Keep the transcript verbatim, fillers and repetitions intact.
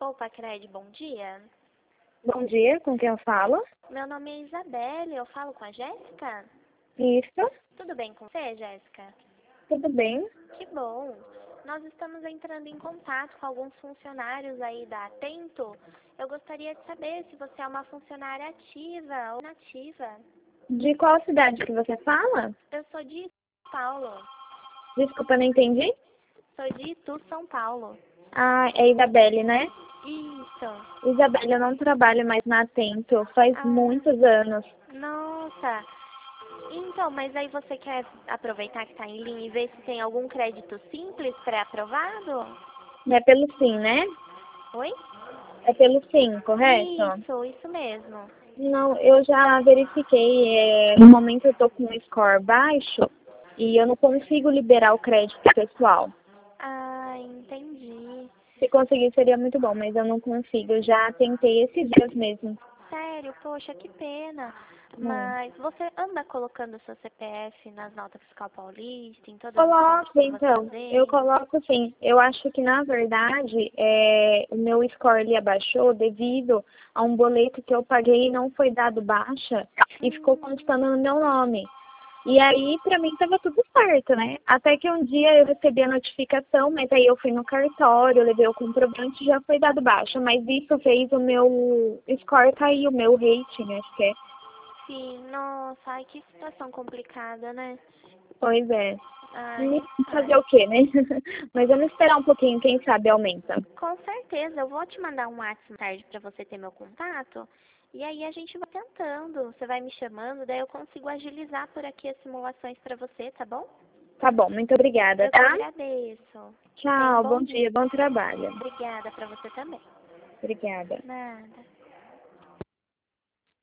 Poupa Cred, bom dia. Bom dia, com quem eu falo? Meu nome é Isabelle, eu falo com a Jéssica? Isso, Tudo bem com você, Jéssica? tudo bem? Que bom. Nós estamos entrando em contato com alguns funcionários aí da Atento. Eu gostaria de saber se você é uma funcionária ativa ou inativa. De qual cidade que você fala? Eu sou de São Paulo. Desculpa, não entendi. Sou de Itu, São Paulo. Ah, é Isabelle, né? Isso. Isabelle, eu não trabalho mais na Atento, faz Ah, muitos anos. nossa. Então, mas aí você quer aproveitar que está em linha e ver se tem algum crédito simples pré-aprovado? É pelo sim, né? Oi? É pelo sim, correto? Isso, isso mesmo. Não, eu já verifiquei. É, no momento eu tô com um score baixo e eu não consigo liberar o crédito pessoal. Ah, entendi. Se conseguir seria muito bom, mas eu não consigo. Eu já tentei esses dias mesmo. Sério, poxa, que pena. Hum. Mas você anda colocando seu C P F nas notas fiscal paulista, em todas as Coloco, contas que você então. Eu tem? coloco sim. Eu acho que, na verdade, é, o meu score ele abaixou devido a um boleto que eu paguei e não foi dado baixa e ficou Hum, constando no meu nome. E aí, pra mim, tava tudo certo, né? Até que um dia eu recebi a notificação, mas aí eu fui no cartório, levei o comprovante e já foi dado baixa. Mas isso fez o meu score cair, o meu rating, acho que é. sim, nossa, ai, que situação complicada, né? Pois é. Ai, E fazer ai. o quê, né? Mas vamos esperar um pouquinho, quem sabe aumenta. Com certeza, eu vou te mandar um WhatsApp mais tarde para você ter meu contato. E aí a gente vai tentando. Você vai me chamando, daí eu consigo agilizar por aqui as simulações para você, tá bom? Tá bom, muito obrigada, Eu que tá? agradeço. Tenha um Tchau, bom bom dia. dia, bom trabalho. Obrigada para você também. Obrigada. Nada.